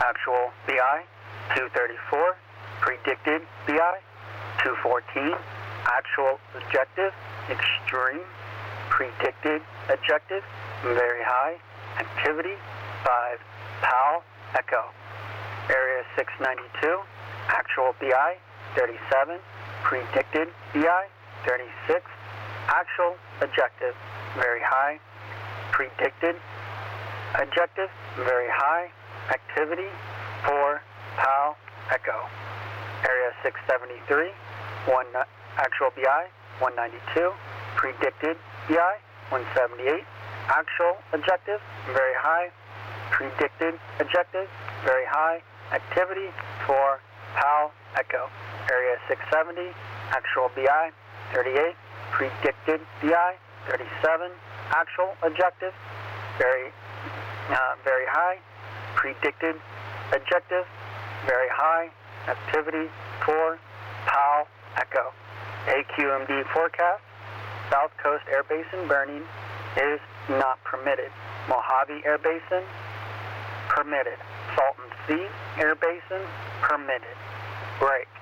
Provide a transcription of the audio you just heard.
actual BI, 234, predicted BI, 214, actual objective, extreme, predicted objective, very high, activity, 5, PAL, echo. Area 692, actual BI, 37, predicted BI, 36, actual objective, very high, predicted objective, very high, activity, 4, PAL, echo. Area 673, actual BI, 192, predicted BI, 178, actual objective, very high, predicted objective, very high, activity, 4, PAL, echo. Area 670, actual BI, 38, predicted BI, 37, actual objective, very high, predicted objective, very high, activity, 4, PAL, echo. AQMD forecast, South Coast Air Basin burning is not permitted. Mojave Air Basin, permitted. Salton Sea Air Basin, permitted. Break.